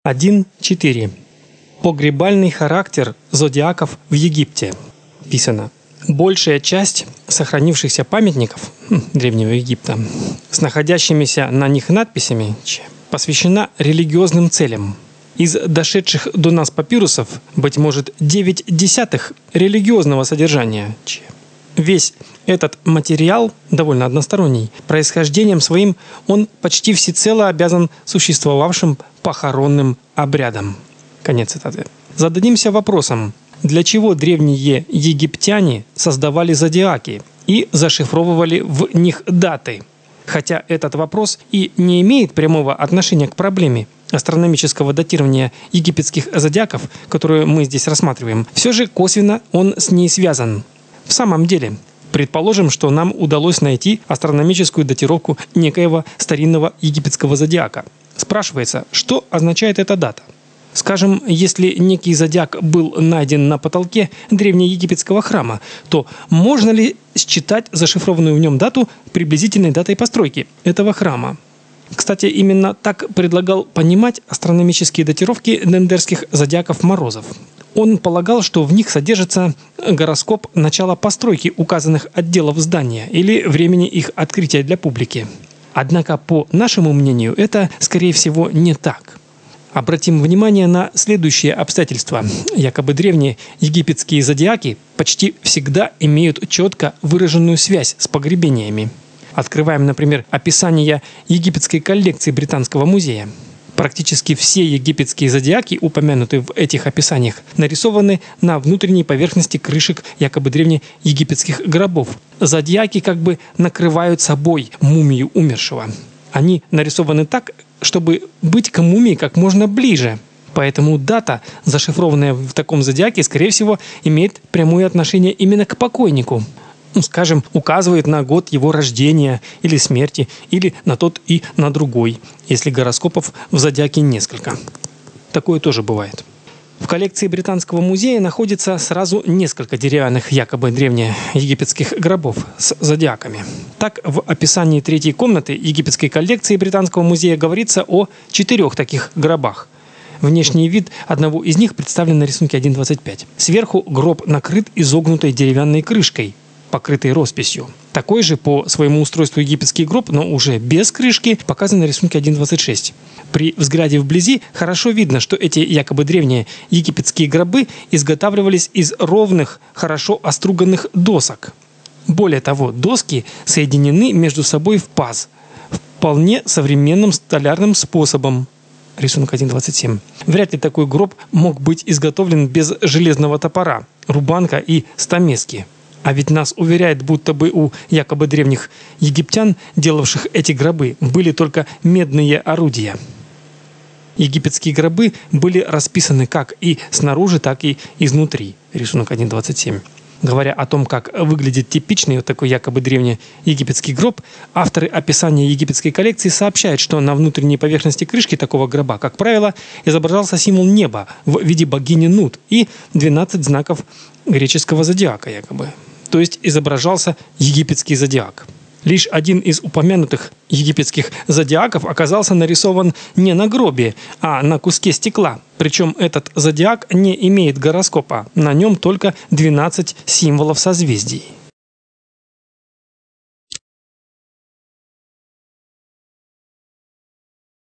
1.4. Погребальный характер зодиаков в Египте. Писано. Большая часть сохранившихся памятников Древнего Египта с находящимися на них надписями посвящена религиозным целям. Из дошедших до нас папирусов, быть может, 9/10 религиозного содержания. Весь этот материал довольно односторонний. Происхождением своим он почти всецело обязан существовавшим похоронным обрядам. Конец цитаты. Зададимся вопросом, для чего древние египтяне создавали зодиаки и зашифровывали в них даты? Хотя этот вопрос и не имеет прямого отношения к проблеме астрономического датирования египетских зодиаков, которую мы здесь рассматриваем, все же косвенно он с ней связан. В самом деле, предположим, что нам удалось найти астрономическую датировку некоего старинного египетского зодиака. Спрашивается, что означает эта дата? Скажем, если некий зодиак был найден на потолке древнеегипетского храма, то можно ли считать зашифрованную в нем дату приблизительной датой постройки этого храма? Кстати, именно так предлагал понимать астрономические датировки дендерских зодиаков Морозов. Он полагал, что в них содержится гороскоп начала постройки указанных отделов здания или времени их открытия для публики. Однако, по нашему мнению, это, скорее всего, не так. Обратим внимание на следующие обстоятельства. Якобы древние египетские зодиаки почти всегда имеют четко выраженную связь с погребениями. Открываем, например, описание египетской коллекции Британского музея. Практически все египетские зодиаки, упомянутые в этих описаниях, нарисованы на внутренней поверхности крышек якобы древнеегипетских гробов. Зодиаки как бы накрывают собой мумию умершего. Они нарисованы так, чтобы быть к мумии как можно ближе. Поэтому дата, зашифрованная в таком зодиаке, скорее всего, имеет прямое отношение именно к покойнику. Скажем, указывает на год его рождения или смерти, или на тот и на другой, если гороскопов в зодиаке несколько. Такое тоже бывает. В коллекции Британского музея находится сразу несколько деревянных якобы древнеегипетских гробов с зодиаками. Так, в описании третьей комнаты египетской коллекции Британского музея говорится о 4 таких гробах. Внешний вид одного из них представлен на рисунке 1.25. Сверху гроб накрыт изогнутой деревянной крышкой, покрытой росписью. Такой же по своему устройству египетский гроб, но уже без крышки, показан на рисунке 1.26. При взгляде вблизи хорошо видно, что эти якобы древние египетские гробы изготавливались из ровных, хорошо оструганных досок. Более того, доски соединены между собой в паз, вполне современным столярным способом. Рисунок 1.27. Вряд ли такой гроб мог быть изготовлен без железного топора, рубанка и стамески. А ведь нас уверяет, будто бы у якобы древних египтян, делавших эти гробы, были только медные орудия. Египетские гробы были расписаны как и снаружи, так и изнутри. Рисунок 1.27. Говоря о том, как выглядит типичный вот такой якобы древний египетский гроб, авторы описания египетской коллекции сообщают, что на внутренней поверхности крышки такого гроба, как правило, изображался символ неба в виде богини Нут и 12 знаков греческого зодиака якобы. То есть изображался египетский зодиак. Лишь один из упомянутых египетских зодиаков оказался нарисован не на гробе, а на куске стекла. Причем этот зодиак не имеет гороскопа, на нем только 12 символов созвездий.